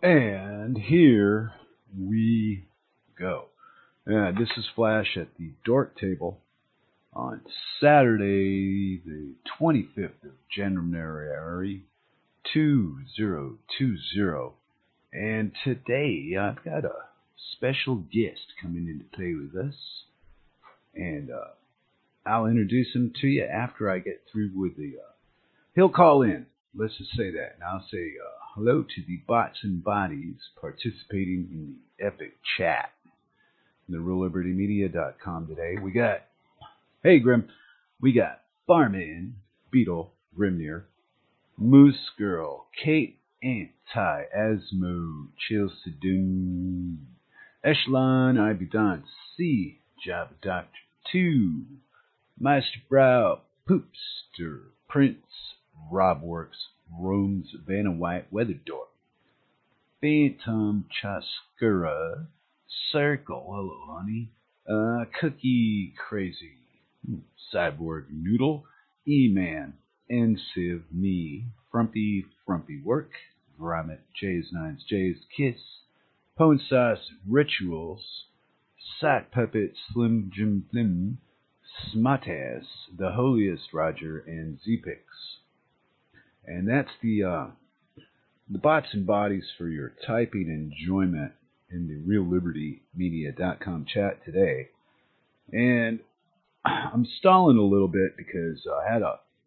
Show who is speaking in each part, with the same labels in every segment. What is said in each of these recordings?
Speaker 1: And here we go. This is Flash at the Dork Table on Saturday, the 25th of January, 2020. And today I've got a special guest coming in to play with us. And I'll introduce him to you after I get through with the... he'll call in. Let's just say that. And I'll say hello to the bots and bodies participating in the epic chat. TheRealLibertyMedia.com today. We got, hey Grim, we got Barman, Beetle, Grimnir, Moose Girl, Kate, Anti, Asmo, Chill Sedoon, Echelon, Ibudon, C, Java Doctor 2, Master Brow, Poopster, Prince, Robworks, Rome's Vanna White, Weatherdorp, Phantom Chaskura, Circle, hello honey, Cookie Crazy, Cyborg Noodle, E-Man, Ensiv, me, Frumpy Work, Gromit, J's Nines, J's Kiss, Pone Sauce, Rituals, Sock Puppet, Slim Jim Thin, Smartass, The Holiest Roger, and Zpix. And that's the bots and bodies for your typing enjoyment in the RealLibertyMedia.com chat today. And I'm stalling a little bit because I had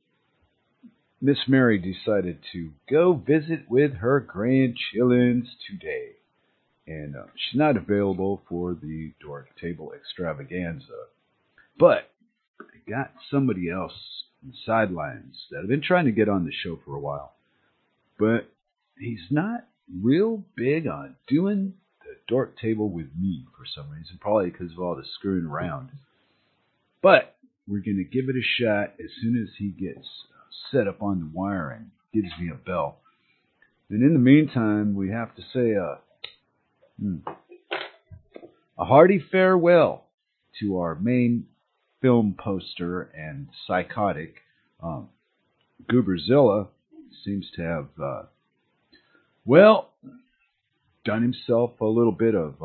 Speaker 1: Miss Mary decided to go visit with her grandchildren today. And she's not available for the Dork Table extravaganza. But I got somebody else on the sidelines that I've been trying to get on the show for a while. But he's not real big on doing the Dork Table with me for some reason. Probably because of all the screwing around. But we're going to give it a shot as soon as he gets set up on the wire and gives me a bell. And in the meantime, we have to say a hearty farewell to our main film poster and psychotic. Gooberzilla seems to have, done himself a little bit of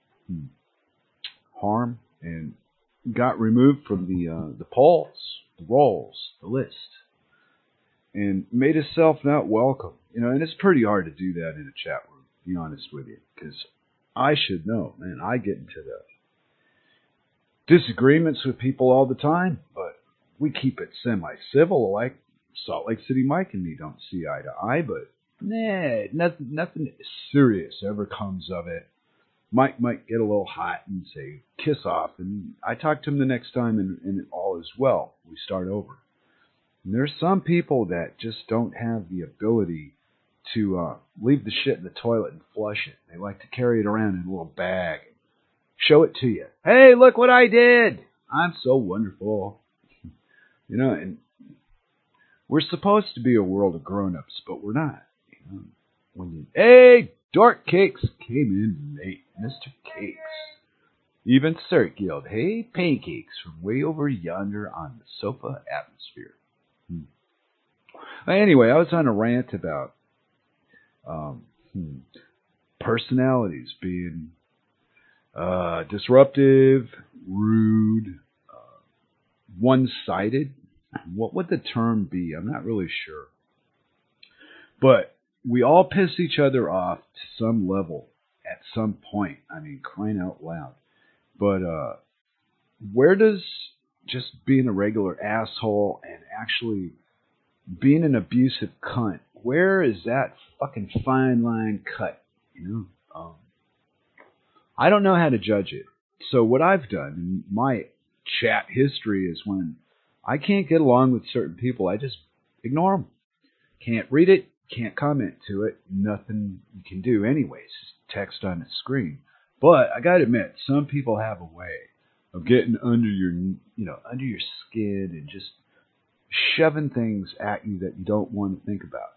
Speaker 1: harm and got removed from the polls, the rolls, the list, and made himself not welcome. And it's pretty hard to do that in a chat room, to be honest with you, because I should know, man. I get into the disagreements with people all the time, but we keep it semi-civil. Like Salt Lake City Mike and me don't see eye to eye, but nothing serious ever comes of it. Mike might get a little hot and say, kiss off, and I talk to him the next time, and all is well. We start over. And there's some people that just don't have the ability to leave the shit in the toilet and flush it. They like to carry it around in a little bag and show it to you. Hey, look what I did! I'm so wonderful. And we're supposed to be a world of grown-ups, but we're not. Hey, Dork Cakes came in late, Mr. Cakes. Even Cert Guild, hey, pancakes from way over yonder on the sofa atmosphere. Anyway, I was on a rant about personalities being disruptive, rude, one-sided. What would the term be? I'm not really sure. But we all piss each other off to some level at some point. I mean, crying out loud. But where does just being a regular asshole and actually being an abusive cunt, where is that fucking fine line cut? I don't know how to judge it. So what I've done in my chat history is when I can't get along with certain people, I just ignore them. Can't read it, can't comment to it, nothing you can do anyways. Text on the screen. But I gotta admit, some people have a way of getting under your skin and just shoving things at you that you don't want to think about.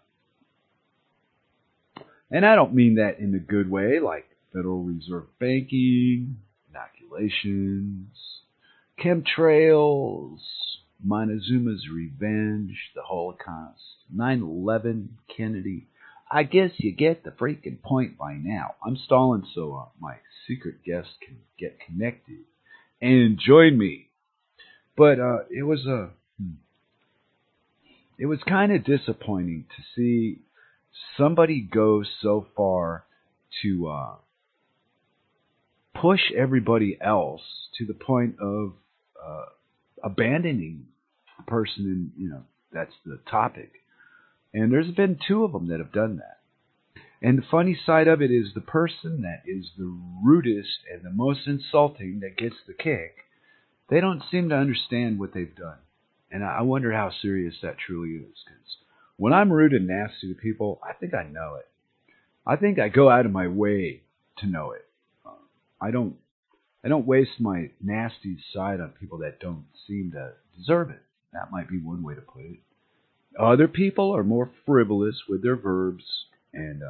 Speaker 1: And I don't mean that in a good way, like Federal Reserve banking, inoculations, chemtrails, Montezuma's revenge, the Holocaust, 9/11, Kennedy. I guess you get the freaking point by now. I'm stalling so my secret guest can get connected and join me. But it was kind of disappointing to see somebody go so far to push everybody else to the point of abandoning the person that's the topic. And there's been two of them that have done that. And the funny side of it is the person that is the rudest and the most insulting that gets the kick, they don't seem to understand what they've done. And I wonder how serious that truly is. Because when I'm rude and nasty to people, I think I know it. I think I go out of my way to know it. I don't waste my nasty side on people that don't seem to deserve it. That might be one way to put it. Other people are more frivolous with their verbs, and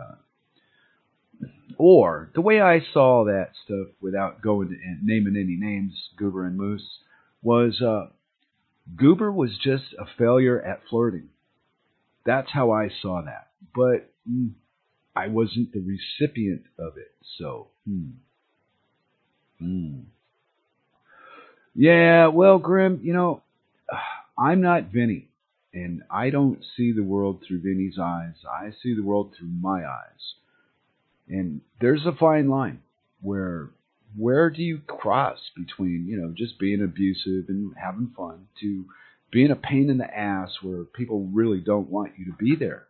Speaker 1: or the way I saw that stuff, without going to naming any names, Goober and Moose, was Goober was just a failure at flirting. That's how I saw that. But I wasn't the recipient of it, so. Yeah, well, Grim, I'm not Vinny, and I don't see the world through Vinny's eyes. I see the world through my eyes. And there's a fine line where do you cross between, just being abusive and having fun to being a pain in the ass where people really don't want you to be there.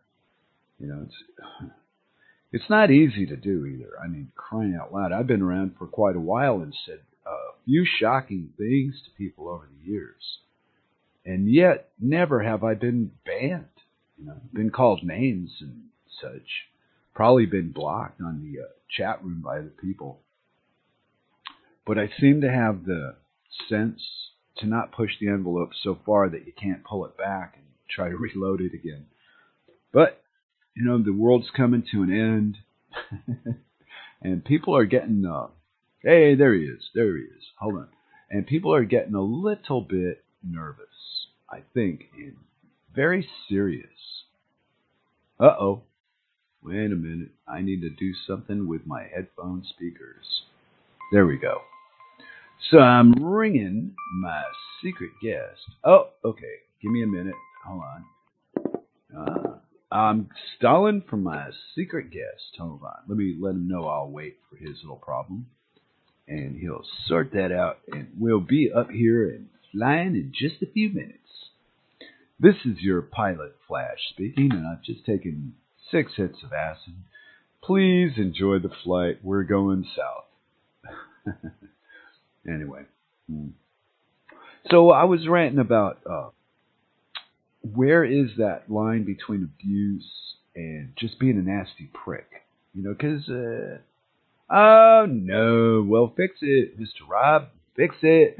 Speaker 1: It's not easy to do either. I mean, crying out loud. I've been around for quite a while and said a few shocking things to people over the years. And yet, never have I been banned. Been called names and such. Probably been blocked on the chat room by other people. But I seem to have the sense to not push the envelope so far that you can't pull it back and try to reload it again. But the world's coming to an end, and people are getting, hey, there he is, hold on. And people are getting a little bit nervous, I think, and very serious. Uh-oh, wait a minute, I need to do something with my headphone speakers. There we go. So I'm ringing my secret guest. Oh, okay, give me a minute, hold on. I'm stalling for my secret guest. Hold on. Let me let him know I'll wait for his little problem. And he'll sort that out. And we'll be up here and flying in just a few minutes. This is your pilot Flash speaking. And I've just taken 6 hits of acid. Please enjoy the flight. We're going south. Anyway. So I was ranting about where is that line between abuse and just being a nasty prick? Because, oh no, well, fix it, Mr. Rob, fix it.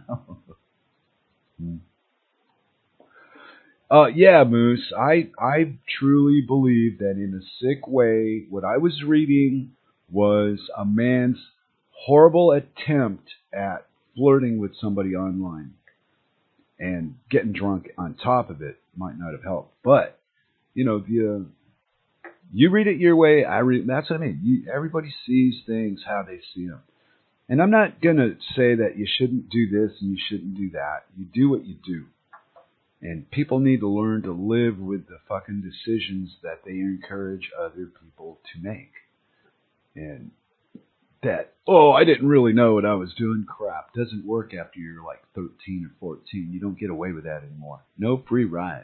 Speaker 1: Yeah, Moose, I truly believe that in a sick way, what I was reading was a man's horrible attempt at flirting with somebody online. And getting drunk on top of it might not have helped. But, you read it your way, I read. That's what I mean. Everybody sees things how they see them. And I'm not going to say that you shouldn't do this and you shouldn't do that. You do what you do. And people need to learn to live with the fucking decisions that they encourage other people to make. And that, I didn't really know what I was doing crap doesn't work after you're like 13 or 14. You don't get away with that anymore. No free rides.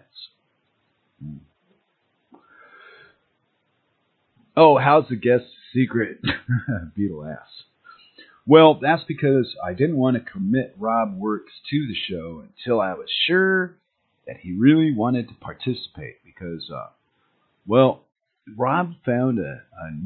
Speaker 1: Oh, how's the guest secret? Beetle asks. Well, that's because I didn't want to commit Rob Works to the show until I was sure that he really wanted to participate because, Rob found a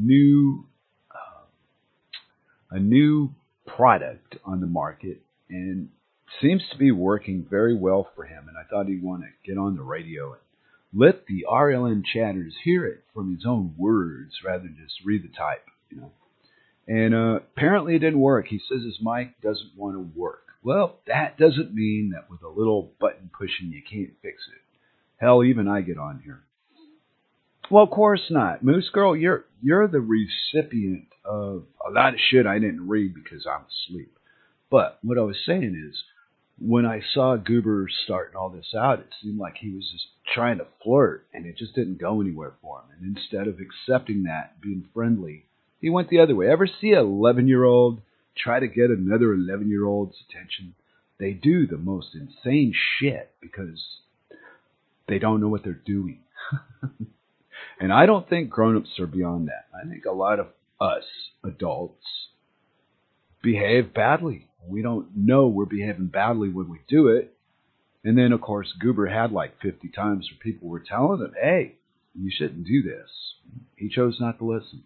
Speaker 1: new product on the market and seems to be working very well for him. And I thought he'd want to get on the radio and let the RLN chatters hear it from his own words rather than just read the type, And apparently it didn't work. He says his mic doesn't want to work. Well, that doesn't mean that with a little button pushing you can't fix it. Hell, even I get on here. Well, of course not. Moose Girl, you're the recipient of a lot of shit I didn't read because I'm asleep. But what I was saying is, when I saw Goober starting all this out, it seemed like he was just trying to flirt, and it just didn't go anywhere for him. And instead of accepting that, being friendly, he went the other way. Ever see an 11-year-old try to get another 11-year-old's attention? They do the most insane shit because they don't know what they're doing. And I don't think grown-ups are beyond that. I think a lot of us adults behave badly. We don't know we're behaving badly when we do it. And then, of course, Goober had like 50 times where people were telling him, hey, you shouldn't do this. He chose not to listen.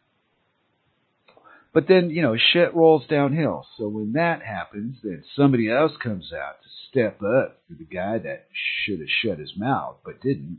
Speaker 1: But then, shit rolls downhill. So when that happens, then somebody else comes out to step up for the guy that should have shut his mouth but didn't.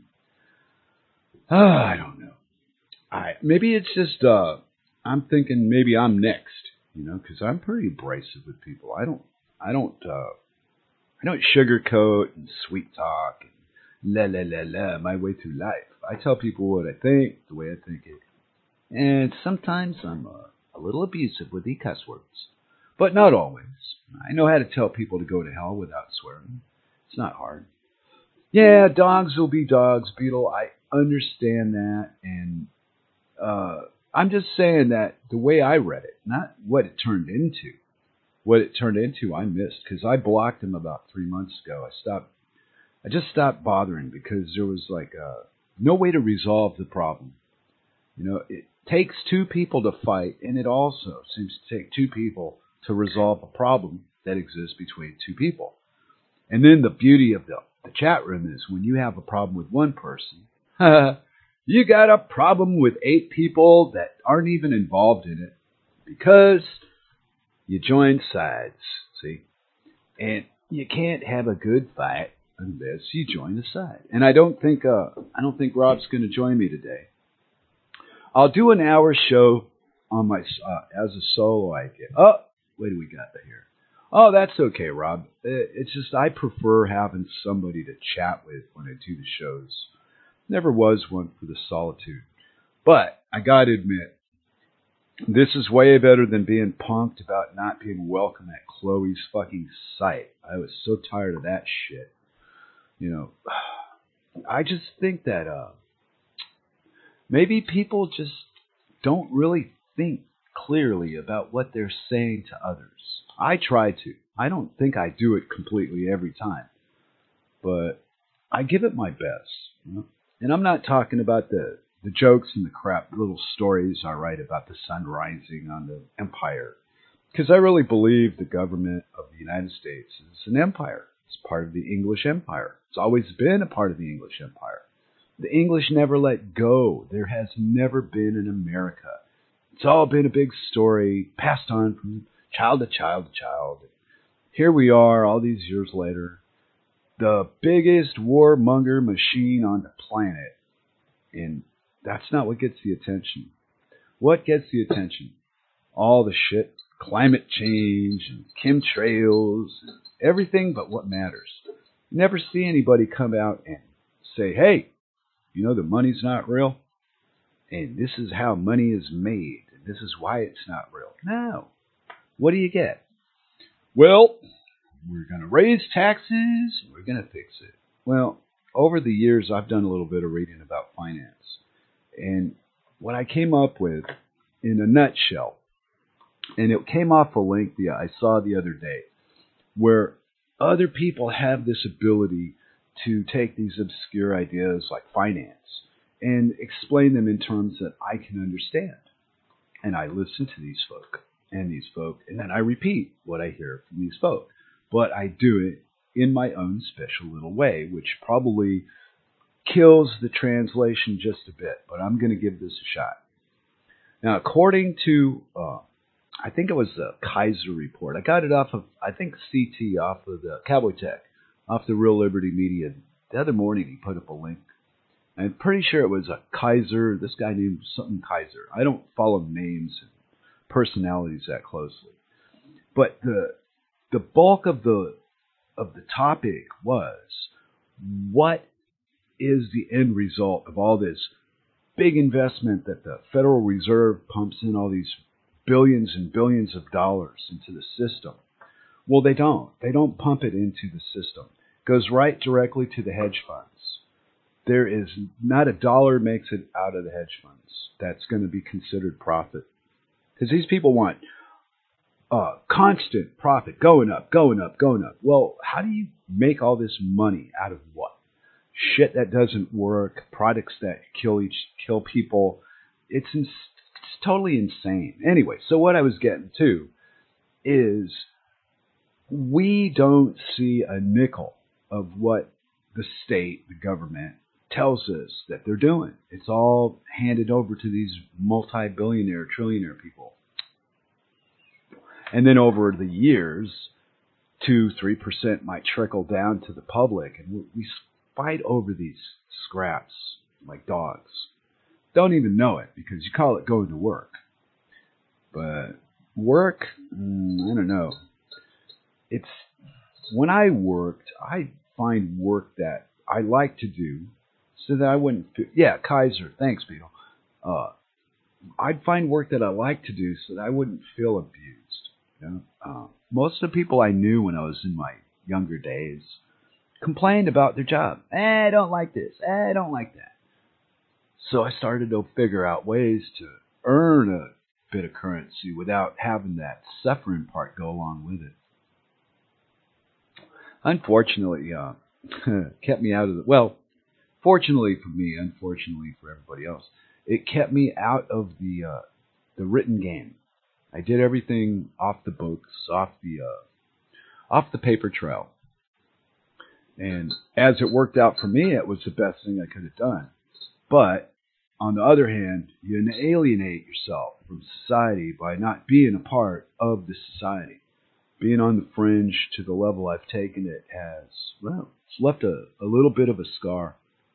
Speaker 1: I don't know. Maybe it's just, I'm thinking maybe I'm next, because I'm pretty abrasive with people. I don't sugarcoat and sweet talk and la my way through life. I tell people what I think, the way I think it. And sometimes I'm a little abusive with the cuss words. But not always. I know how to tell people to go to hell without swearing. It's not hard. Yeah, dogs will be dogs, Beetle. I understand that. And I'm just saying that the way I read it, not what it turned into. What it turned into, I missed, because I blocked him about 3 months ago. I just stopped bothering because there was no way to resolve the problem. It takes two people to fight, and it also seems to take two people to resolve a problem that exists between two people. And then the beauty of the chat room is when you have a problem with one person, you got a problem with 8 people that aren't even involved in it because you join sides, see? And you can't have a good fight unless you join a side. And I don't think Rob's going to join me today. I'll do an hour show on my as a solo. What do we got here? Oh, that's okay, Rob. It's just I prefer having somebody to chat with when I do the shows. Never was one for the solitude. But I got to admit, this is way better than being punked about not being welcome at Chloe's fucking site. I was so tired of that shit. I just think that maybe people just don't really think clearly about what they're saying to others. I try to. I don't think I do it completely every time. But I give it my best. And I'm not talking about the jokes and the crap little stories I write about the sun rising on the empire. Because I really believe the government of the United States is an empire. It's part of the English Empire. It's always been a part of the English Empire. The English never let go. There has never been an America. It's all been a big story passed on from child to child to child. Here we are all these years later. The biggest warmonger machine on the planet. And that's not what gets the attention. What gets the attention? All the shit, climate change and chemtrails, and everything but what matters. You never see anybody come out and say, hey, the money's not real? And this is how money is made. And this is why it's not real. No. What do you get? Well, we're going to raise taxes. We're going to fix it. Well, over the years, I've done a little bit of reading about finance. And what I came up with, in a nutshell, and it came off a link I saw the other day, where other people have this ability to take these obscure ideas like finance and explain them in terms that I can understand. And I listen to these folk, and then I repeat what I hear from these folk. But I do it in my own special little way, which probably kills the translation just a bit, but I'm going to give this a shot. Now, according to, I think it was the Kaiser report. I got it off of, I think, CT, off of the Cowboy Tech, off the Real Liberty Media. The other morning, he put up a link. I'm pretty sure it was a Kaiser, this guy named something Kaiser. I don't follow names and personalities that closely. But the bulk of the topic was, what is the end result of all this big investment that the Federal Reserve pumps in all these billions and billions of dollars into the system. Well, they don't. They don't pump it into the system. It goes right directly to the hedge funds. There is not a dollar makes it out of the hedge funds that's going to be considered profit. Because these people want constant profit, going up, going up, going up. Well, how do you make all this money out of what? Shit that doesn't work, products that kill people. It's totally insane. Anyway, so what I was getting to is we don't see a nickel of what the state, the government, tells us that they're doing. It's all handed over to these multi-billionaire, trillionaire people. And then over the years, 2-3% might trickle down to the public, and we fight over these scraps like dogs. Don't even know it because you call it going to work. But work, I don't know. It's when I worked, I find work that I like to do so that I wouldn't feel, yeah, Kaiser, thanks, Beetle. I'd find work that I like to do so that I wouldn't feel abused. You know? Most of the people I knew when I was in my younger days complained about their job. I don't like this. I don't like that. So I started to figure out ways to earn a bit of currency without having that suffering part go along with it. Unfortunately, kept me out of the, well, fortunately for me, unfortunately for everybody else, it kept me out of the written game. I did everything off the books, off the paper trail. And as it worked out for me, it was the best thing I could have done. But on the other hand, you alienate yourself from society by not being a part of the society. Being on the fringe to the level I've taken it has, well, it's left a little bit of a scar.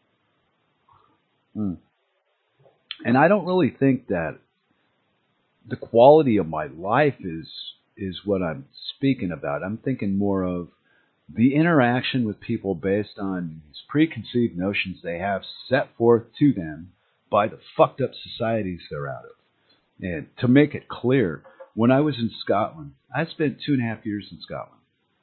Speaker 1: And I don't really think that the quality of my life is what I'm speaking about. I'm thinking more of the interaction with people based on these preconceived notions they have set forth to them by the fucked up societies they're out of. And to make it clear, when I was in Scotland, I spent 2.5 years in Scotland.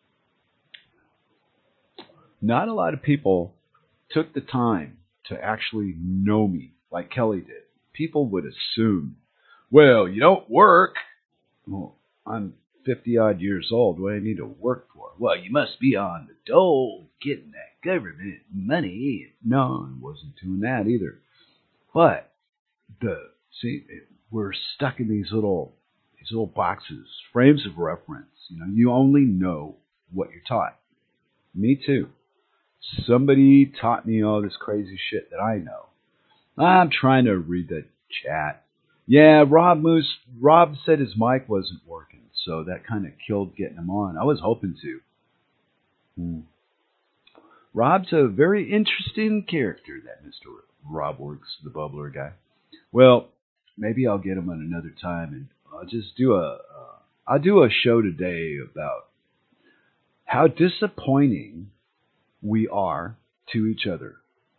Speaker 1: Not a lot of people took the time to actually know me like Kelly did. People would assume, well, you don't work. Well, I'm 50-odd years old. What do I need to work for? Well, you must be on the dole getting that government money. No, I wasn't doing that either. But, we're stuck in these little boxes, frames of reference. You know, you only know what you're taught. Me too. Somebody taught me all this crazy shit that I know. I'm trying to read the chat. Yeah, Rob said his mic wasn't working, so that kind of killed getting him on. I was hoping to. Rob's a very interesting character, that Mr. Rob Works, the bubbler guy. Well, maybe I'll get him on another time, and I'll just do I'll do a show today about how disappointing we are to each other.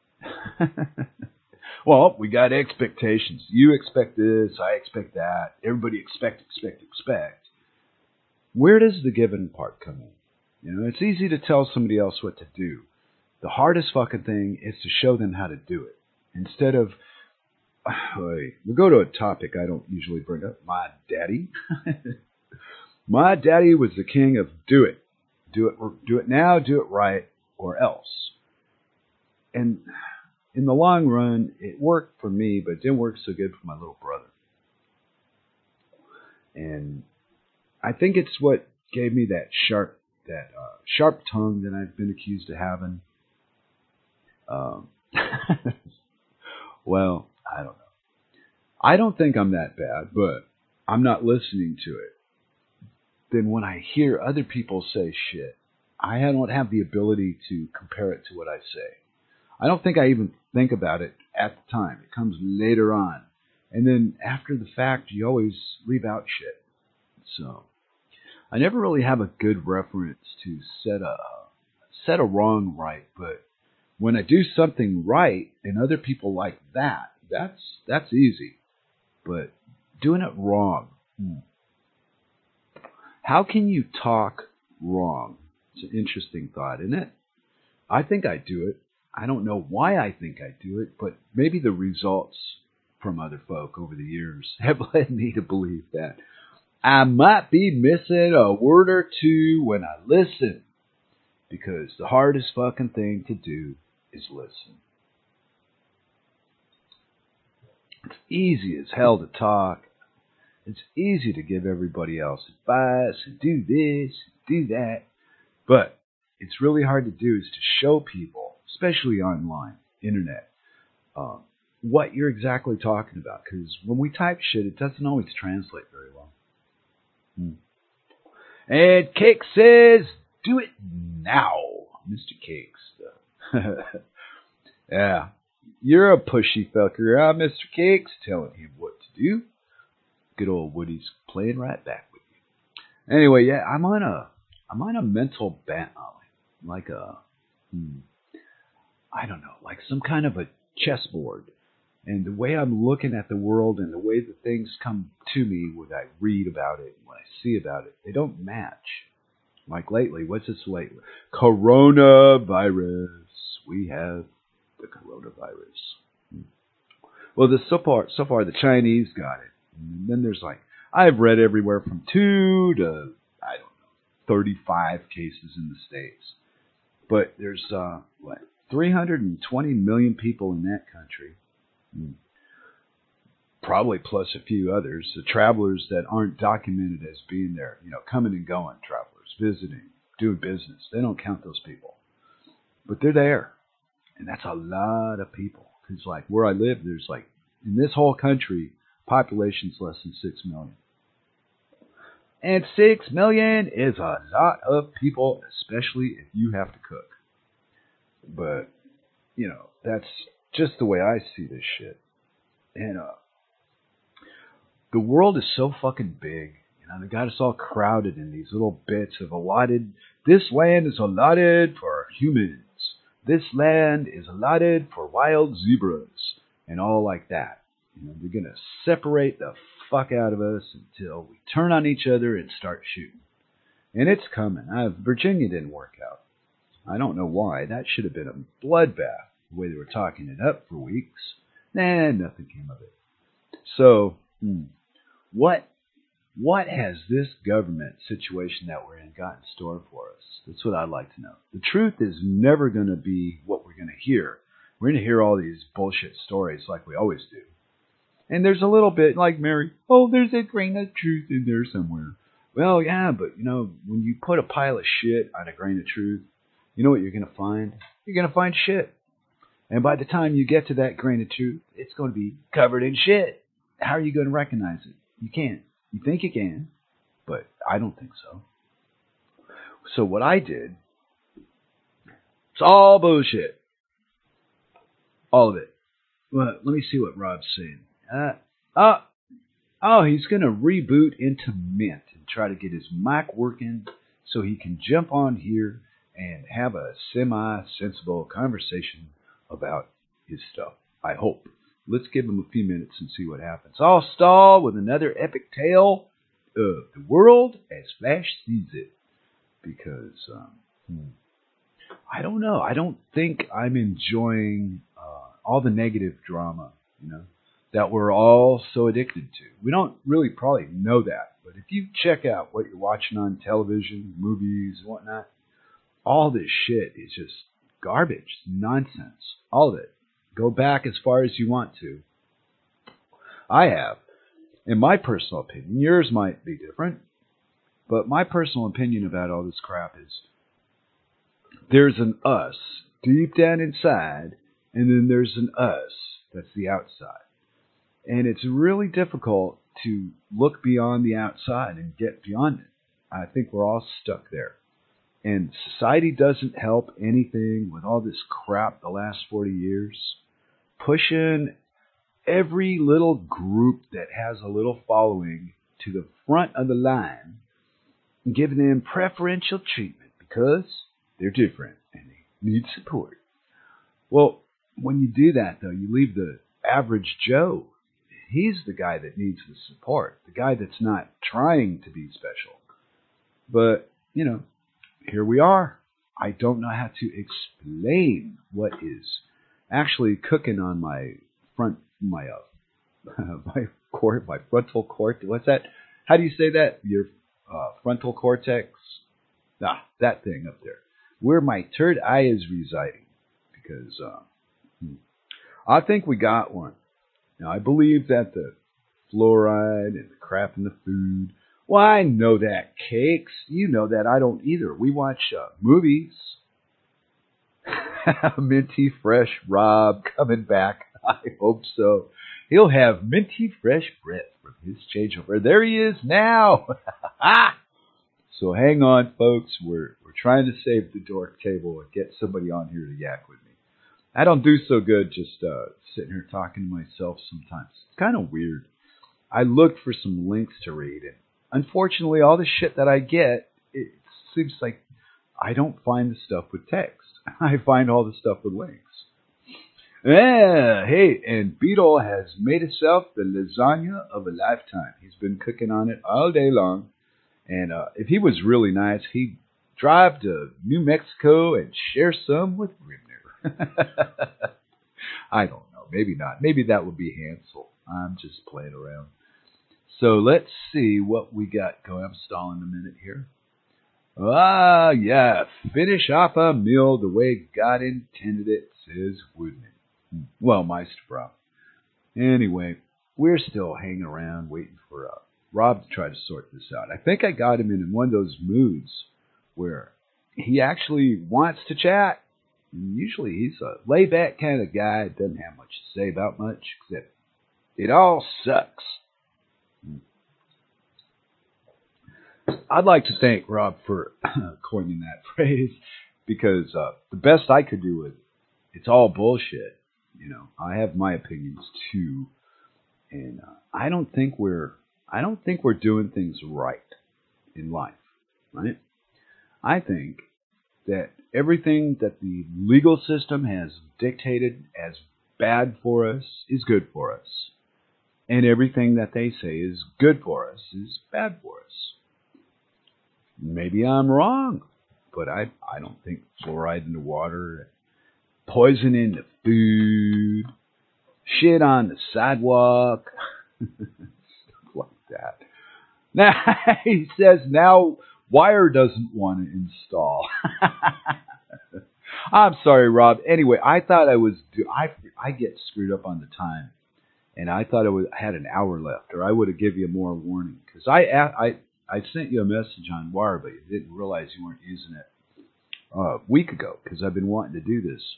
Speaker 1: Well, we got expectations. You expect this, I expect that. Everybody expect. Where does the giving part come in? You know, it's easy to tell somebody else what to do. The hardest fucking thing is to show them how to do it. Instead of, we'll go to a topic I don't usually bring up. My daddy. My daddy was the king of do it. Do it now, do it right, or else. And in the long run, it worked for me, but it didn't work so good for my little brother. And I think it's what gave me that sharp tongue that I've been accused of having. Well, I don't know. I don't think I'm that bad, but I'm not listening to it. Then when I hear other people say shit, I don't have the ability to compare it to what I say. I don't think I even think about it at the time. It comes later on. And then after the fact, you always leave out shit. So I never really have a good reference to set a wrong right. But when I do something right and other people like that, that's easy. But doing it wrong. How can you talk wrong? It's an interesting thought, isn't it? I think I do it. I don't know why I think I do it, but maybe the results from other folk over the years have led me to believe that I might be missing a word or two when I listen, because the hardest fucking thing to do is listen. It's easy as hell to talk. It's easy to give everybody else advice and do this, do that. But it's really hard to do is to show people, especially online, internet, what you're exactly talking about. Because when we type shit, it doesn't always translate very well. And Cake says, do it now, Mr. Cakes. Yeah, you're a pushy fucker, huh, Mr. Cakes? Telling him what to do. Good old Woody's playing right back with you. Anyway, yeah, I'm on a mental bent, like I don't know, like some kind of a chessboard. And the way I'm looking at the world and the way that things come to me when I read about it and when I see about it, they don't match. Like lately, what's this lately? Coronavirus. We have the coronavirus. Well, so far the Chinese got it. And then there's I've read everywhere from 2 to, 35 cases in the States. But there's, 320 million people in that country. Probably plus a few others. The travelers that aren't documented as being there, coming and going travelers, visiting, doing business. They don't count those people. But they're there. And that's a lot of people. Because where I live, there's in this whole country, population's less than 6 million. And 6 million is a lot of people, especially if you have to cook. But, that's just the way I see this shit. And the world is so fucking big. They got us all crowded in these little bits of allotted. This land is allotted for humans. This land is allotted for wild zebras. And all like that. They're going to separate the fuck out of us until we turn on each other and start shooting. And it's coming. Virginia didn't work out. I don't know why. That should have been a bloodbath, the way they were talking it up for weeks. Nothing came of it. So, what has this government situation that we're in got in store for us? That's what I'd like to know. The truth is never going to be what we're going to hear. We're going to hear all these bullshit stories like we always do. And there's a little bit like Mary, there's a grain of truth in there somewhere. Well, yeah, but, when you put a pile of shit on a grain of truth, you know what you're going to find? You're going to find shit. And by the time you get to that grain of truth, it's going to be covered in shit. How are you going to recognize it? You can't. You think you can, but I don't think so. So what I did, it's all bullshit. All of it. Well, let me see what Rob's saying. He's going to reboot into Mint and try to get his mic working so he can jump on here and have a semi-sensible conversation about his stuff. I hope. Let's give him a few minutes and see what happens. I'll stall with another epic tale of the world as Flash sees it. Because, I don't know. I don't think I'm enjoying all the negative drama, that we're all so addicted to. We don't really probably know that. But if you check out what you're watching on television, movies, and whatnot, all this shit is just garbage, nonsense, all of it. Go back as far as you want to. I have. In my personal opinion, yours might be different, but my personal opinion about all this crap is there's an us deep down inside, and then there's an us that's the outside. And it's really difficult to look beyond the outside and get beyond it. I think we're all stuck there. And society doesn't help anything with all this crap the last 40 years. Pushing every little group that has a little following to the front of the line and giving them preferential treatment because they're different and they need support. Well, when you do that, though, you leave the average Joe. He's the guy that needs the support, the guy that's not trying to be special. But, here we are. I don't know how to explain what is actually cooking on my my frontal cortex. What's that? How do you say that? Your frontal cortex? That thing up there, where my third eye is residing. Because I think we got one. Now, I believe that the fluoride and the crap in the food. Well, I know that, Cakes. You know that. I don't either. We watch movies. Minty Fresh Rob coming back. I hope so. He'll have minty fresh breath from his changeover. There he is now. So hang on, folks. We're trying to save the dork table and get somebody on here to yak with me. I don't do so good just sitting here talking to myself sometimes. It's kind of weird. I look for some links to read, and unfortunately, all the shit that I get, it seems like I don't find the stuff with text. I find all the stuff with links. Yeah, hey, and Beetle has made himself the lasagna of a lifetime. He's been cooking on it all day long, and if he was really nice, he'd drive to New Mexico and share some with Grimner. I don't know. Maybe not. Maybe that would be Hansel. I'm just playing around. So let's see what we got going. I'm stalling a minute here. Yeah. Finish off a meal the way God intended it, says Woodman. Well, Meisterbrow. Anyway, we're still hanging around waiting for Rob to try to sort this out. I think I got him in one of those moods where he actually wants to chat. And usually he's a laid-back kind of guy, doesn't have much to say about much, except it all sucks. I'd like to thank Rob for coining that phrase, because the best I could do with it's all bullshit. I have my opinions too, and I don't think we're doing things right in life, right? I think that everything that the legal system has dictated as bad for us is good for us. And everything that they say is good for us is bad for us. Maybe I'm wrong, but I don't think fluoride in the water, poison in the food, shit on the sidewalk, stuff like that. Now, he says now Wire doesn't want to install. I'm sorry, Rob. Anyway, I thought I get screwed up on the time, and I thought I had an hour left, or I would have given you more warning, because I sent you a message on Wire, but you didn't realize you weren't using it a week ago, because I've been wanting to do this.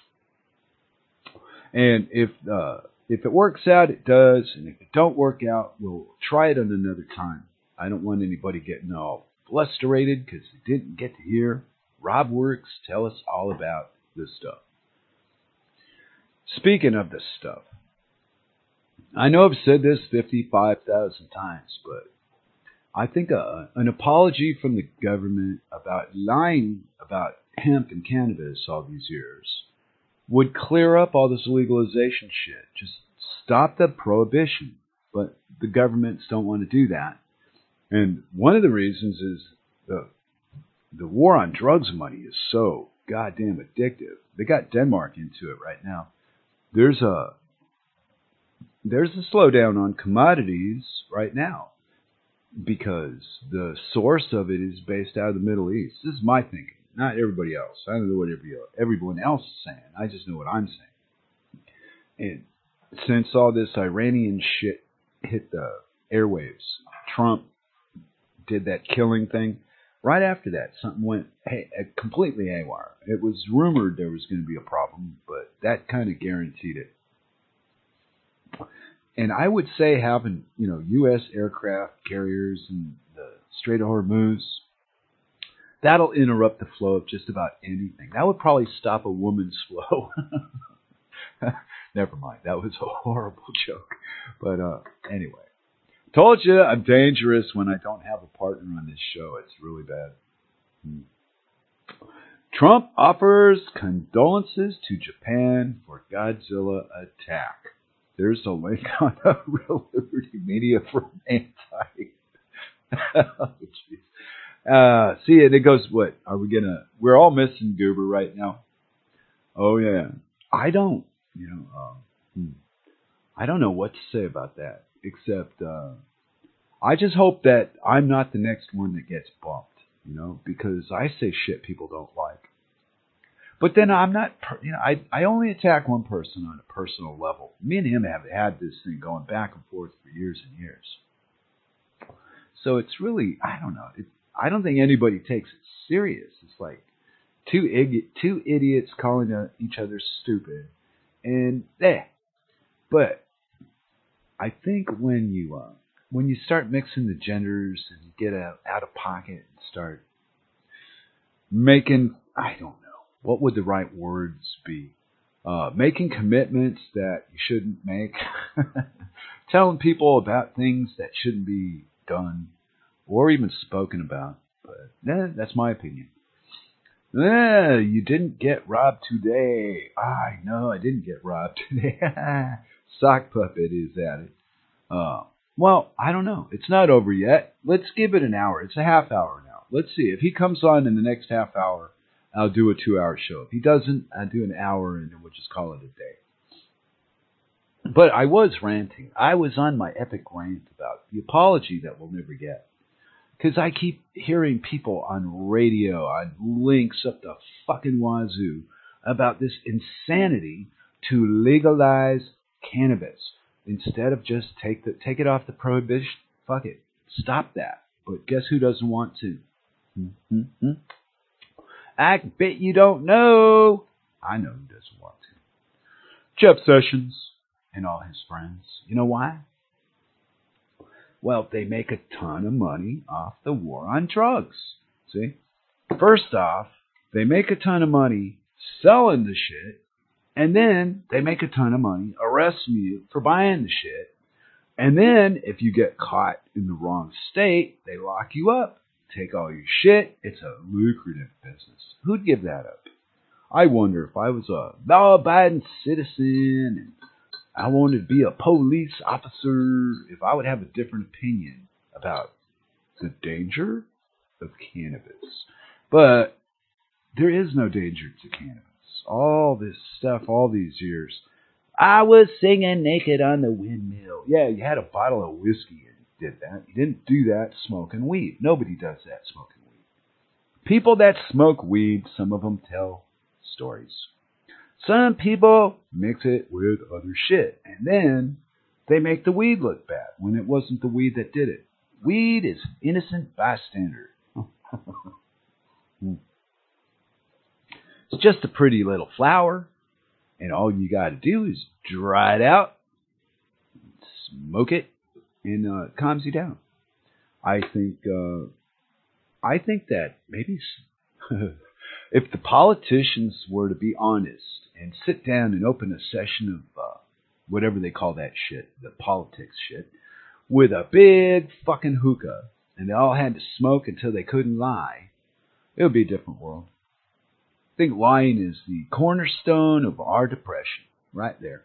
Speaker 1: And if it works out, it does, and if it don't work out, we'll try it at another time. I don't want anybody getting all frustrated because they didn't get to hear Rob Works tell us all about this stuff. Speaking of this stuff, I know I've said this 55,000 times, but I think an apology from the government about lying about hemp and cannabis all these years would clear up all this legalization shit. Just stop the prohibition. But the governments don't want to do that. And one of the reasons is the war on drugs money is so goddamn addictive. They got Denmark into it right now. There's a slowdown on commodities right now because the source of it is based out of the Middle East. This is my thinking, not everybody else. I don't know what everyone else is saying. I just know what I'm saying. And since all this Iranian shit hit the airwaves, Trump did that killing thing. Right after that, something went completely haywire. It was rumored there was going to be a problem, but that kind of guaranteed it. And I would say having, U.S. aircraft carriers in the Strait of Hormuz, that'll interrupt the flow of just about anything. That would probably stop a woman's flow. Never mind. That was a horrible joke. But anyway. Told you I'm dangerous when I don't have a partner on this show. It's really bad. Trump offers condolences to Japan for Godzilla attack. There's a link on Real Liberty Media for anti. Oh, see, and it goes, what? We're all missing Goober right now. Oh, yeah. I don't, I don't know what to say about that, except I just hope that I'm not the next one that gets bumped, because I say shit people don't like. But then I'm not, I only attack one person on a personal level. Me and him have had this thing going back and forth for years and years. So it's really, I don't know. I don't think anybody takes it serious. It's like two idiots calling each other stupid. And, But I think when you start mixing the genders and you get out of pocket and start making, I don't know, what would the right words be? Making commitments that you shouldn't make. Telling people about things that shouldn't be done or even spoken about. But that's my opinion. You didn't get robbed today. I know I didn't get robbed today. Sock puppet is at it. Well, I don't know. It's not over yet. Let's give it an hour. It's a half hour now. Let's see. If he comes on in the next half hour, I'll do a 2-hour show. If he doesn't, I'll do an hour and then we'll just call it a day. But I was ranting. I was on my epic rant about the apology that we'll never get. Because I keep hearing people on radio, on links up the fucking wazoo, about this insanity to legalize cannabis. Instead of just take it off the prohibition, fuck it. Stop that. But guess who doesn't want to? I bet you don't know. I know who doesn't want to. Jeff Sessions and all his friends. You know why? Well, they make a ton of money off the war on drugs. See? First off, they make a ton of money selling the shit, and then they make a ton of money arresting you for buying the shit. And then, if you get caught in the wrong state, they lock you up, take all your shit. It's a lucrative business. Who'd give that up? I wonder if I was a law-abiding citizen and I wanted to be a police officer, if I would have a different opinion about the danger of cannabis. But there is no danger to cannabis. All this stuff, all these years. I was singing naked on the windmill. Yeah, you had a bottle of whiskey and you did that. You didn't do that smoking weed. Nobody does that smoking weed. People that smoke weed, some of them tell stories. Some people mix it with other shit, and then they make the weed look bad when it wasn't the weed that did it. Weed is innocent bystander. It's just a pretty little flower, and all you got to do is dry it out, smoke it, and it calms you down. I think that maybe if the politicians were to be honest and sit down and open a session of whatever they call that shit, the politics shit, with a big fucking hookah, and they all had to smoke until they couldn't lie, it would be a different world. I think lying is the cornerstone of our depression, right there.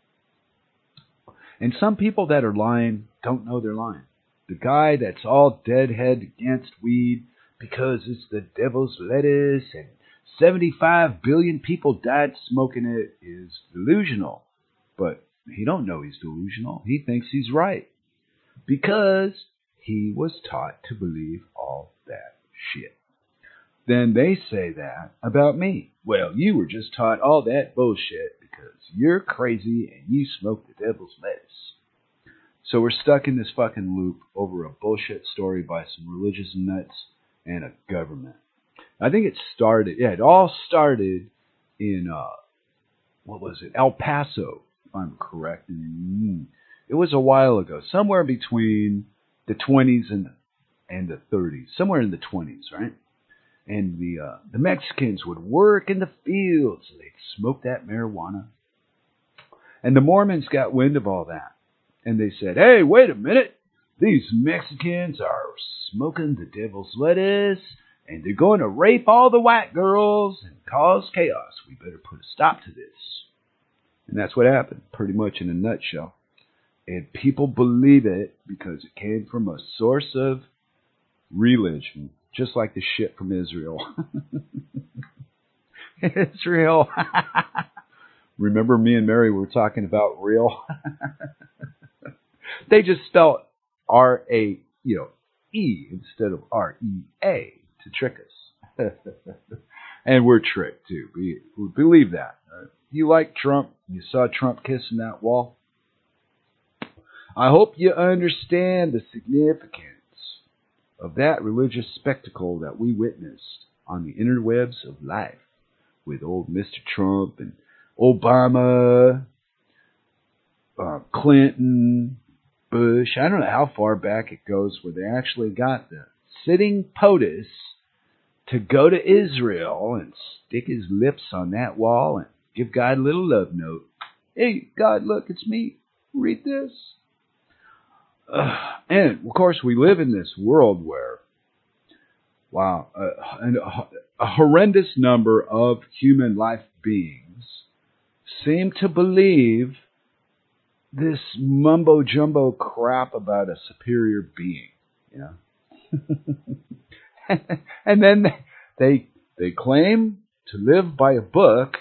Speaker 1: And some people that are lying don't know they're lying. The guy that's all deadhead against weed because it's the devil's lettuce and 75 billion people died smoking it is delusional. But he don't know he's delusional. He thinks he's right. Because he was taught to believe all that shit. Then they say that about me. Well, you were just taught all that bullshit because you're crazy and you smoke the devil's lettuce. So we're stuck in this fucking loop over a bullshit story by some religious nuts and a government. I think it all started in, El Paso, if I'm correct. It was a while ago, somewhere between the 20s and the 30s, somewhere in the 20s, right? And the Mexicans would work in the fields, and they'd smoke that marijuana. And the Mormons got wind of all that. And they said, hey, wait a minute. These Mexicans are smoking the devil's lettuce, and they're going to rape all the white girls and cause chaos. We better put a stop to this. And that's what happened, pretty much in a nutshell. And people believe it because it came from a source of religion, just like the shit from Israel. Israel. Remember me and Mary were talking about real? They just spell R-A, E instead of R-E-A to trick us. And we're tricked too. We believe that. You like Trump? You saw Trump kissing that wall? I hope you understand the significance of that religious spectacle that we witnessed on the interwebs of life with old Mr. Trump and Obama, Clinton, Bush. I don't know how far back it goes where they actually got the sitting POTUS to go to Israel and stick his lips on that wall and give God a little love note. Hey, God, look, it's me. Read this. And, of course, we live in this world where, wow, a horrendous number of human life beings seem to believe this mumbo-jumbo crap about a superior being, And then they claim to live by a book.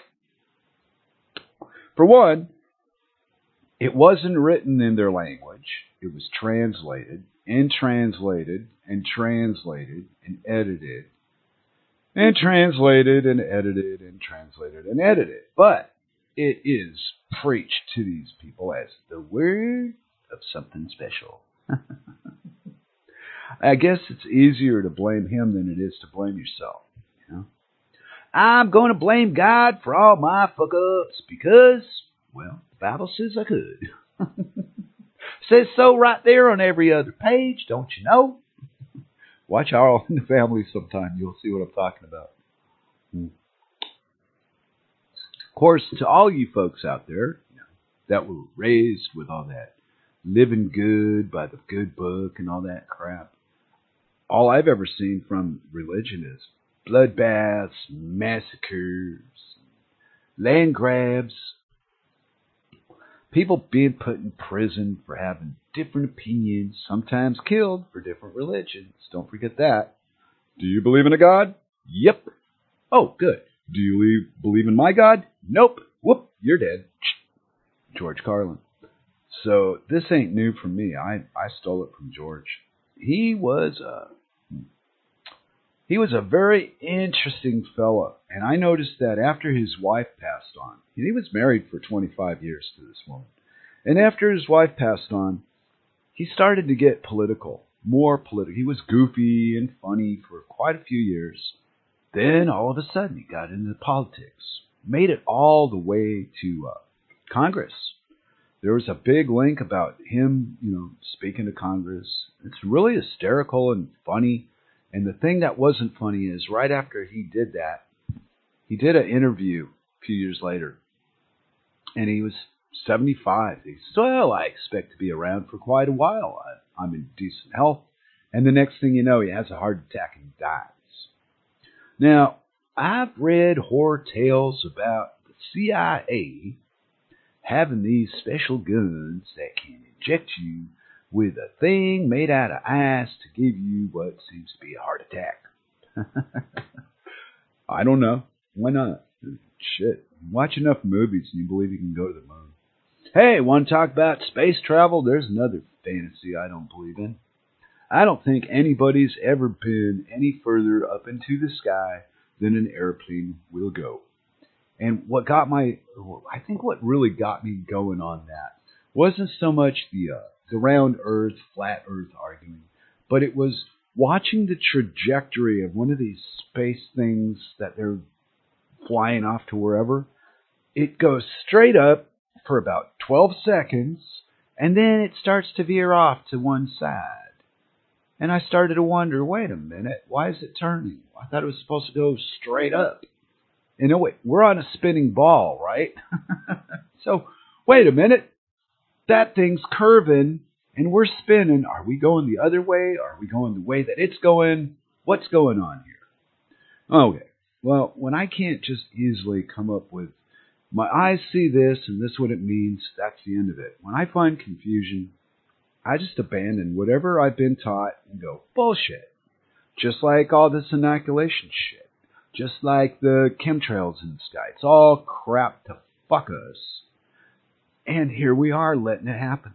Speaker 1: For one, it wasn't written in their language. It was translated and translated and translated and edited and translated and edited and translated and edited. But it is preached to these people as the word of something special. I guess it's easier to blame him than it is to blame yourself. I'm going to blame God for all my fuck-ups because, well, the Bible says I could. Says so right there on every other page, don't you know? Watch All in the Family sometime. You'll see what I'm talking about. Of course, to all you folks out there that were raised with all that living good by the good book and all that crap, all I've ever seen from religion is bloodbaths, massacres, land grabs, people being put in prison for having different opinions, sometimes killed for different religions. Don't forget that. Do you believe in a God? Yep. Oh, good. Do you believe in my God? Nope. Whoop, you're dead. George Carlin. So this ain't new for me. I stole it from George. He was a very interesting fellow, and I noticed that after his wife passed on, he was married for 25 years to this woman, and after his wife passed on, he started to get political, more political. He was goofy and funny for quite a few years. Then all of a sudden he got into politics, made it all the way to Congress. There was a big link about him, speaking to Congress. It's really hysterical and funny. And the thing that wasn't funny is right after he did that, he did an interview a few years later. And he was 75. He said, well, I expect to be around for quite a while. I'm in decent health. And the next thing you know, he has a heart attack and dies. Now, I've read horror tales about the CIA having these special guns that can inject you with a thing made out of ice to give you what seems to be a heart attack. I don't know. Why not? Shit. Watch enough movies and you believe you can go to the moon. Hey, want to talk about space travel? There's another fantasy I don't believe in. I don't think anybody's ever been any further up into the sky than an airplane will go. And what really got me going on that wasn't so much the round earth, flat earth argument, but it was watching the trajectory of one of these space things that they're flying off to wherever. It goes straight up for about 12 seconds, and then it starts to veer off to one side. And I started to wonder, wait a minute, why is it turning? I thought it was supposed to go straight up. And wait, we're on a spinning ball, right? So, wait a minute. That thing's curving, and we're spinning. Are we going the other way? Are we going the way that it's going? What's going on here? Okay. Well, when I can't just easily come up with My eyes see this, and this is what it means. That's the end of it. When I find confusion, I just abandon whatever I've been taught and go, bullshit. Just like all this inoculation shit. Just like the chemtrails in the sky. It's all crap to fuck us. And here we are letting it happen.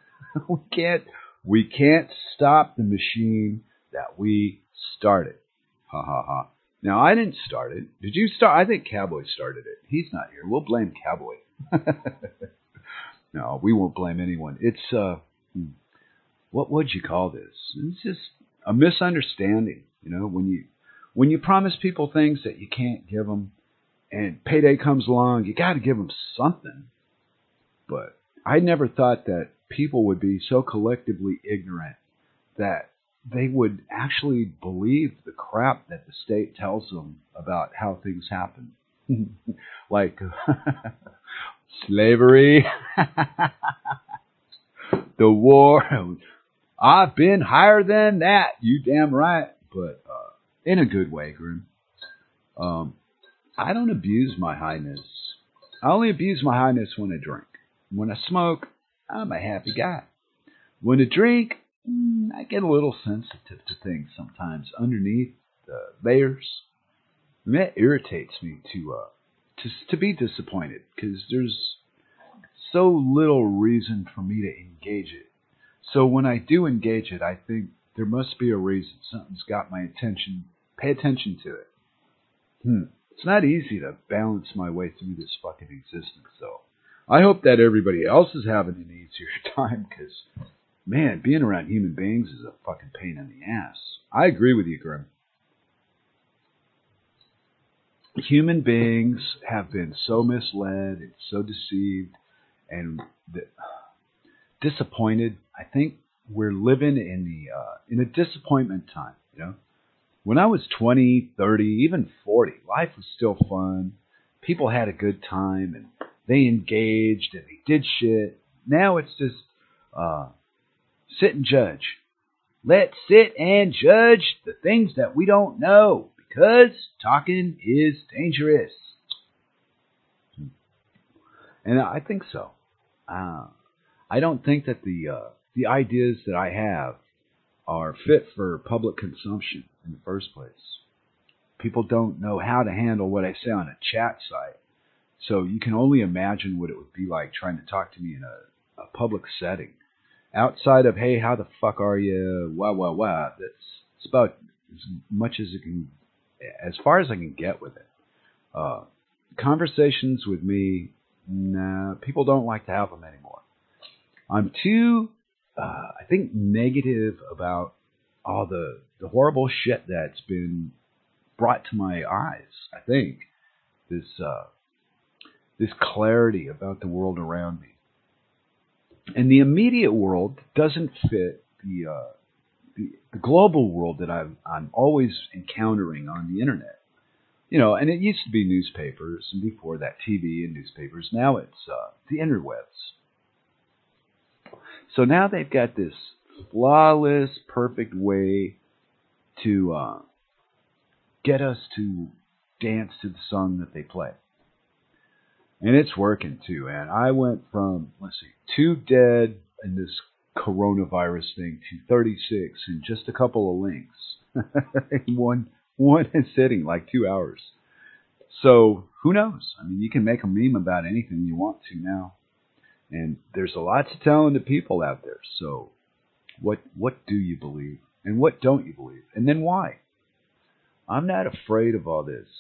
Speaker 1: we can't stop the machine that we started. Ha ha ha. Now, I didn't start it. Did you start? I think Cowboy started it. He's not here. We'll blame Cowboy. No, we won't blame anyone. It's, what would you call this? It's just a misunderstanding. You know, when you promise people things that you can't give them, and payday comes along, you got to give them something. But I never thought that people would be so collectively ignorant that they would actually believe the crap that the state tells them about how things happen. Like slavery, the war. I've been higher than that. You damn right. But in a good way, Grim. I don't abuse my highness. I only abuse my highness when I drink. When I smoke, I'm a happy guy. When I drink, I get a little sensitive to things sometimes underneath the layers. And that irritates me to be disappointed because there's so little reason for me to engage it. So when I do engage it, I think there must be a reason. Something's got my attention. Pay attention to it. It's not easy to balance my way through this fucking existence, though. I hope that everybody else is having an easier time because, man, being around human beings is a fucking pain in the ass. I agree with you, Grim. Human beings have been so misled and so deceived and disappointed. I think we're living in a disappointment time, you know? When I was 20, 30, even 40, life was still fun. People had a good time and they engaged and they did shit. Now it's just sit and judge. Let's sit and judge the things that we don't know because talking is dangerous. And I think so. I don't think that the ideas that I have are fit for public consumption in the first place. People don't know how to handle what I say on a chat site. So you can only imagine what it would be like trying to talk to me in a public setting. Outside of, hey, how the fuck are you? Wah. It's about as much as it can, as far as I can get with it. Conversations with me, nah, people don't like to have them anymore. I'm too, I think, negative about all the horrible shit that's been brought to my eyes. I think this clarity about the world around me. And the immediate world doesn't fit the global world that I'm always encountering on the internet. You know, and it used to be newspapers, and before that TV and newspapers. Now it's the interwebs. So now they've got this flawless, perfect way to get us to dance to the song that they play. And it's working too, man. I went from, 2 dead in this coronavirus thing to 36 in just a couple of links. one sitting, like 2 hours. So who knows? I mean, you can make a meme about anything you want to now. And there's a lot to talented people out there. So what do you believe? And what don't you believe? And then why? I'm not afraid of all this.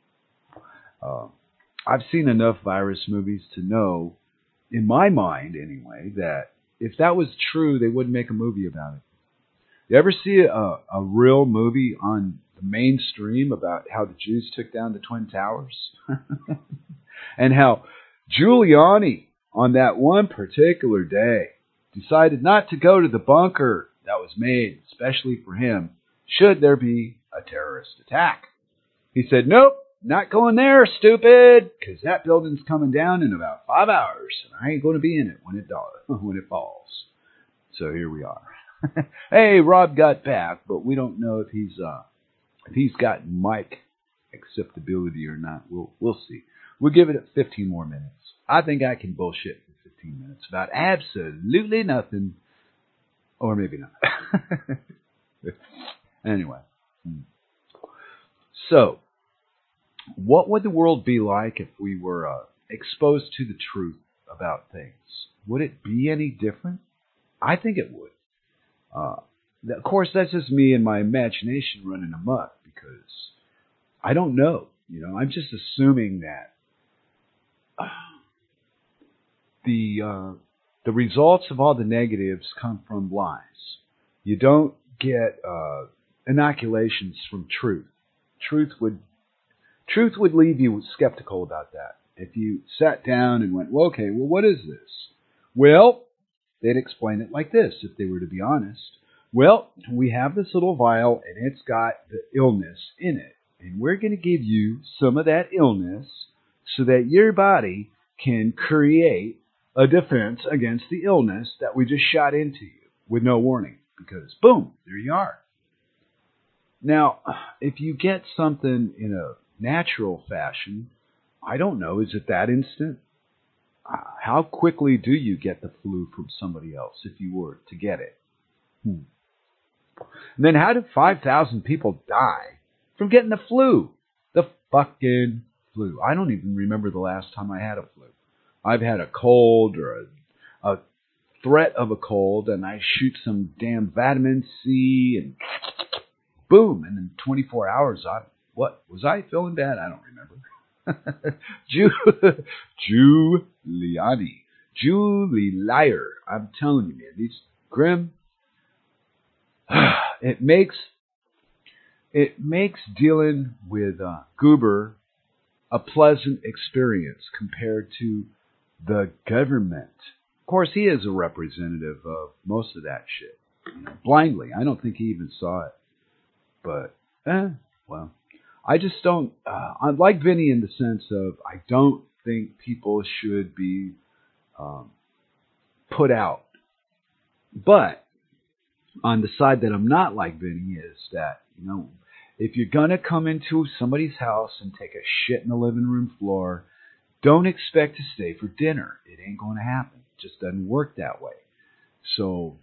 Speaker 1: I've seen enough virus movies to know, in my mind anyway, that if that was true, they wouldn't make a movie about it. You ever see a real movie on the mainstream about how the Jews took down the Twin Towers? And how Giuliani, on that one particular day, decided not to go to the bunker that was made especially for him should there be a terrorist attack. He said, nope, not going there, stupid, because that building's coming down in about 5 hours, and I ain't going to be in it when it falls. So here we are. Hey, Rob got back, but we don't know if he's got mic acceptability or not. We'll see. We'll give it 15 more minutes. I think I can bullshit for 15 minutes about absolutely nothing. Or maybe not. Anyway. So, what would the world be like if we were exposed to the truth about things? Would it be any different? I think it would. Of course, that's just me and my imagination running amok because I don't know. I'm just assuming that the results of all the negatives come from lies. You don't get inoculations from truth. Truth would leave you skeptical about that. If you sat down and went, well, okay, well, what is this? Well, they'd explain it like this, if they were to be honest. Well, we have this little vial, and it's got the illness in it. And we're going to give you some of that illness so that your body can create a defense against the illness that we just shot into you with no warning. Because, boom, there you are. Now, if you get something in a natural fashion, I don't know, is it that instant? How quickly do you get the flu from somebody else if you were to get it? And then how did 5,000 people die from getting the flu? The fucking flu. I don't even remember the last time I had a flu. I've had a cold or a threat of a cold, and I shoot some damn vitamin C, and boom, and in 24 hours, was I feeling bad? I don't remember. Julie Liar. I'm telling you, man, these Grim. It makes dealing with Goober a pleasant experience compared to the government. Of course, he is a representative of most of that shit. Blindly. I don't think he even saw it. But, well, I just don't, I like Vinny in the sense of I don't think people should be put out. But, on the side that I'm not like Vinny is that, if you're going to come into somebody's house and take a shit in the living room floor, don't expect to stay for dinner. It ain't going to happen. It just doesn't work that way. So,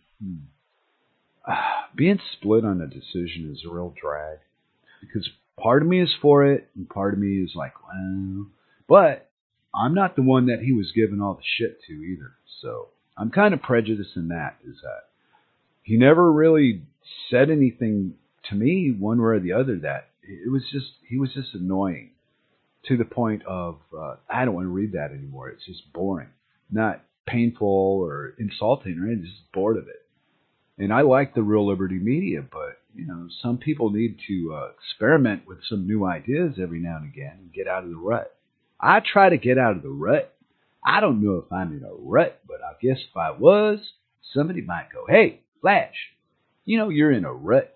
Speaker 1: being split on a decision is a real drag. Because part of me is for it, and part of me is like, well, but I'm not the one that he was giving all the shit to either. So, I'm kind of prejudiced in that, is that he never really said anything to me one way or the other that he was just annoying to the point of I don't want to read that anymore. It's just boring, not painful or insulting, right? I'm just bored of it. And I like the Real Liberty Media, but some people need to experiment with some new ideas every now and again and get out of the rut. I try to get out of the rut. I don't know if I'm in a rut, but I guess if I was, somebody might go, "Hey, Flash, you're in a rut."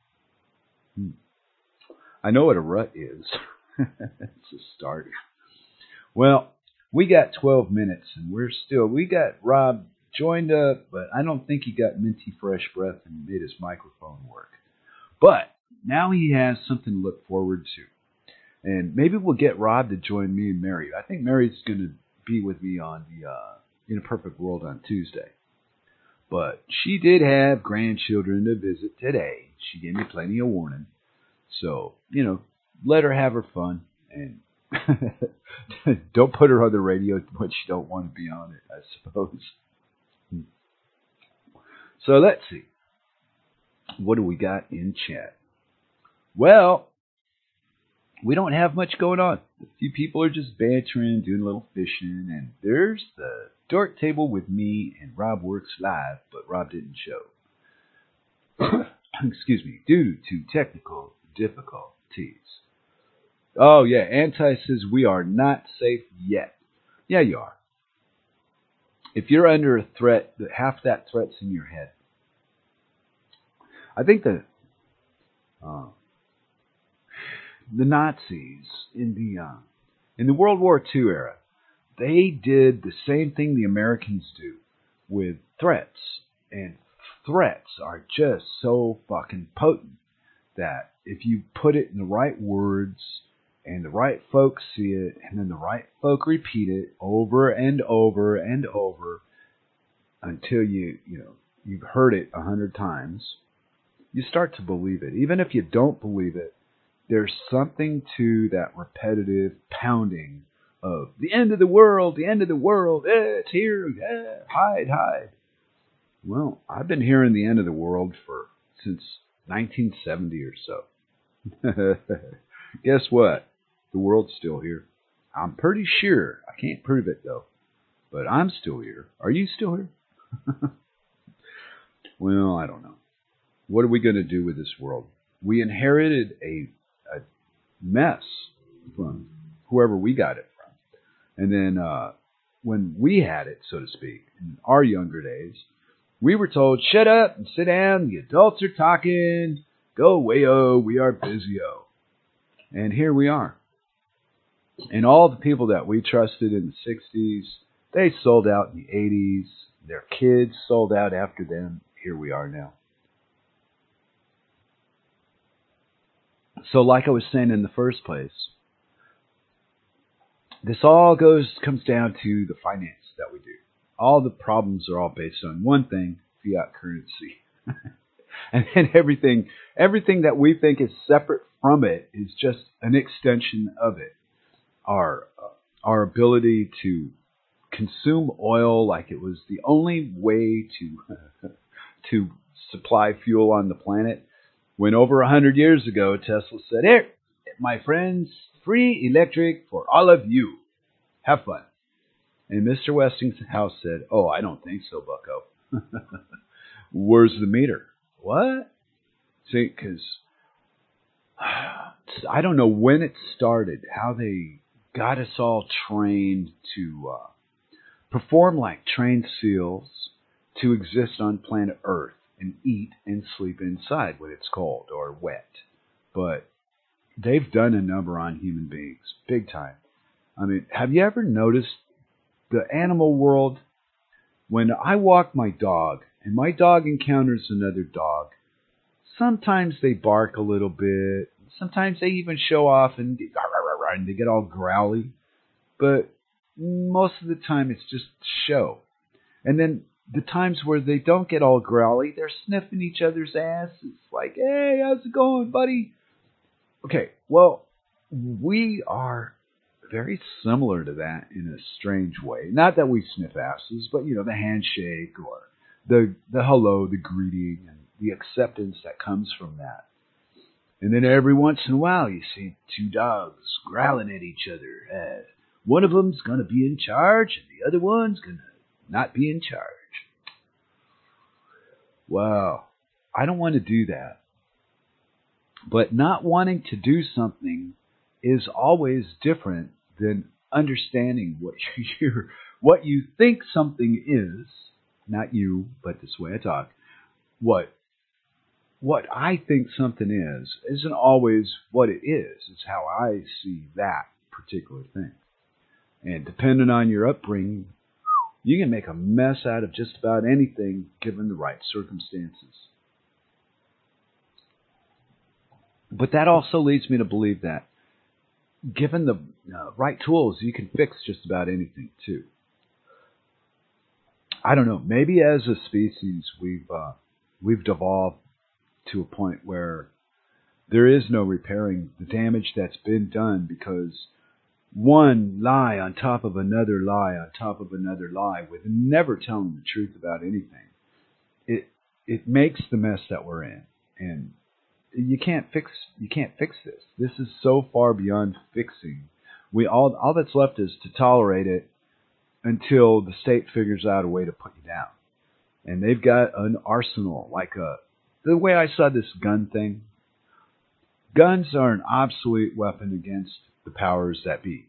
Speaker 1: I know what a rut is. It's a start. Well, we got 12 minutes, and we got Rob joined up, but I don't think he got minty fresh breath and made his microphone work. But now he has something to look forward to. And maybe we'll get Rob to join me and Mary. I think Mary's going to be with me on the In a Perfect World on Tuesday. But she did have grandchildren to visit today. She gave me plenty of warning. So, let her have her fun. And don't put her on the radio when she don't want to be on it, I suppose. So let's see. What do we got in chat? Well, we don't have much going on. A few people are just bantering, doing a little fishing, and there's the Dork Table with me, and Rob works live, but Rob didn't show. Excuse me, due to technical difficulties. Oh yeah, Anti says we are not safe yet. Yeah, you are. If you're under a threat, half that threat's in your head. I think the Nazis in the World War II era, they did the same thing the Americans do with threats. And threats are just so fucking potent that if you put it in the right words and the right folks see it, and then the right folk repeat it over and over and over until you've heard it 100 times, you start to believe it. Even if you don't believe it, there's something to that repetitive pounding of the end of the world, it's here, hide, hide. Well, I've been hearing the end of the world since 1970 or so. Guess what? The world's still here. I'm pretty sure. I can't prove it though, but I'm still here. Are you still here? Well, I don't know. What are we going to do with this world? We inherited a mess from whoever we got it from. And then when we had it, so to speak, in our younger days, we were told, shut up and sit down. The adults are talking. Go away-o. We are busy-o. And here we are. And all the people that we trusted in the 60s, they sold out in the 80s. Their kids sold out after them. Here we are now. So like I was saying in the first place, this all comes down to the finance that we do. All the problems are all based on one thing, fiat currency. And then everything that we think is separate from it is just an extension of it. Our ability to consume oil like it was the only way to supply fuel on the planet. When over 100 years ago, Tesla said, here, my friends, free electric for all of you. Have fun. And Mr. Westinghouse said, oh, I don't think so, bucko. Where's the meter? What? See, because I don't know when it started, how they got us all trained to perform like trained seals, to exist on planet Earth and eat and sleep inside when it's cold or wet. But they've done a number on human beings, big time. I mean, have you ever noticed the animal world? When I walk my dog and my dog encounters another dog, sometimes they bark a little bit. Sometimes they even show off and they get all growly. But most of the time it's just show. And then the times where they don't get all growly, they're sniffing each other's asses like, hey, how's it going, buddy? Okay, well, we are very similar to that in a strange way. Not that we sniff asses, but, the handshake or the hello, the greeting, and the acceptance that comes from that. And then every once in a while, you see two dogs growling at each other. One of them's going to be in charge, and the other one's going to not be in charge. Well, I don't want to do that. But not wanting to do something is always different than understanding what you think something is. Not you, but this way I talk. What I think something is isn't always what it is. It's how I see that particular thing. And depending on your upbringing, you can make a mess out of just about anything given the right circumstances. But that also leads me to believe that given the right tools, you can fix just about anything too. I don't know. Maybe as a species, we've devolved to a point where there is no repairing the damage that's been done because one lie on top of another lie on top of another lie with never telling the truth about anything. It makes the mess that we're in, and you can't fix this. This is so far beyond fixing. All that's left is to tolerate it until the state figures out a way to put you down. And they've got an arsenal, the way I saw this gun thing. Guns are an obsolete weapon against the powers that be.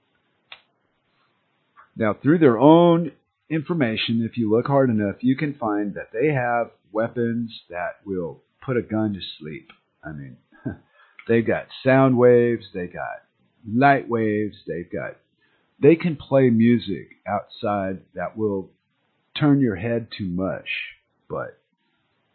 Speaker 1: Now, through their own information, if you look hard enough, you can find that they have weapons that will put a gun to sleep. I mean, they've got sound waves, they got light waves, they can play music outside that will turn your head to mush, but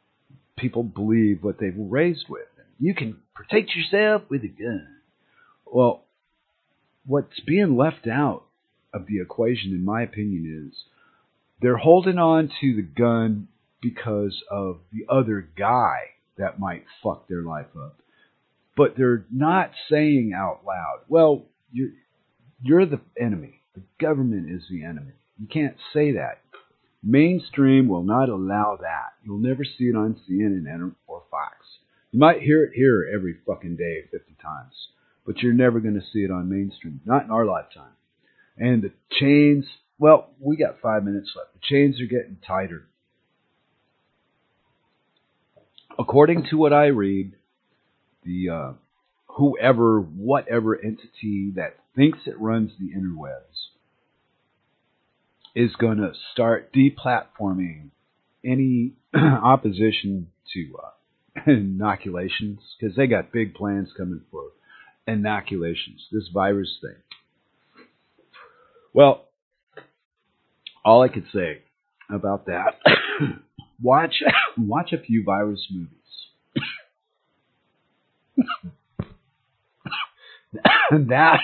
Speaker 1: people believe what they were raised with. You can protect yourself with a gun. Well, what's being left out of the equation, in my opinion, is they're holding on to the gun because of the other guy that might fuck their life up. But they're not saying out loud, well, you're the enemy. The government is the enemy. You can't say that. Mainstream will not allow that. You'll never see it on CNN or Fox. You might hear it here every fucking day 50 times. But you're never going to see it on mainstream. Not in our lifetime. And the chains, well, we got 5 minutes left. The chains are getting tighter. According to what I read, the whatever entity that thinks it runs the interwebs is going to start deplatforming any opposition to inoculations, because they got big plans coming for inoculations, this virus thing. Well, all I could say about that, watch a few virus movies. That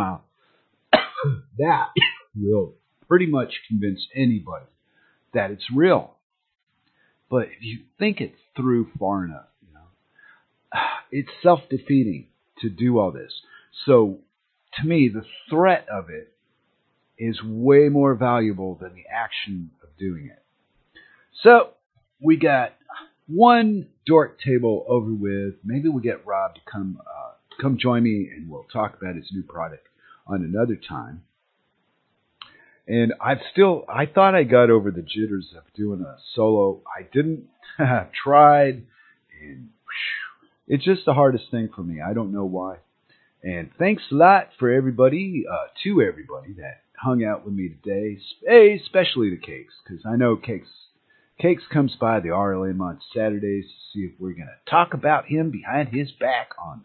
Speaker 1: will pretty much convince anybody that it's real. But if you think it through far enough, it's self-defeating to do all this. So, to me, the threat of it is way more valuable than the action of doing it. So, we got one dork table over with. Maybe we'll get Rob to come join me, and we'll talk about his new product on another time. And I thought I got over the jitters of doing a solo. I didn't. Tried, and it's just the hardest thing for me. I don't know why. And thanks a lot for everybody, to everybody that hung out with me today, especially the Cakes, because I know Cakes comes by the RLM on Saturdays to see if we're going to talk about him behind his back on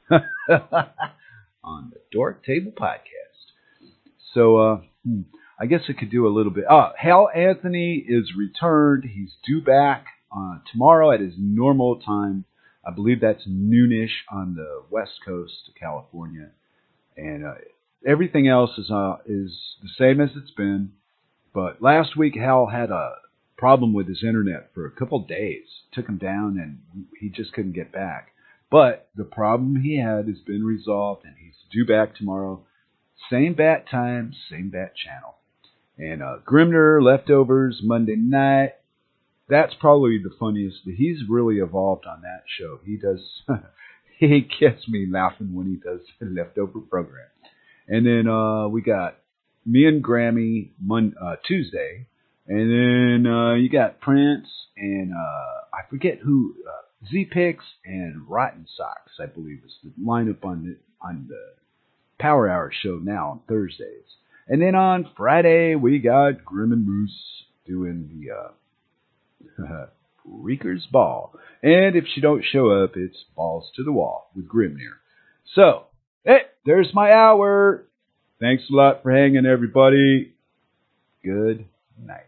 Speaker 1: on the Dork Table Podcast. So, I guess I could do a little bit. Hal Anthony is returned. He's due back tomorrow at his normal time. I believe that's noonish on the west coast of California. And everything else is the same as it's been. But last week, Hal had a problem with his internet for a couple days. Took him down, and he just couldn't get back. But the problem he had has been resolved, and he's due back tomorrow. Same bat time, same bat channel. And Grimner Leftovers Monday night. That's probably the funniest. He's really evolved on that show. He does. He gets me laughing when he does the leftover program. And then we got me and Grammy Tuesday. And then you got Prince and I forget who. Z-Pix and Rotten Socks, I believe, is the lineup on the Power Hour show now on Thursdays. And then on Friday, we got Grim and Moose doing the Reeker's Ball. And if she don't show up, it's balls to the wall with Grimnir. So, hey, there's my hour. Thanks a lot for hanging, everybody. Good night.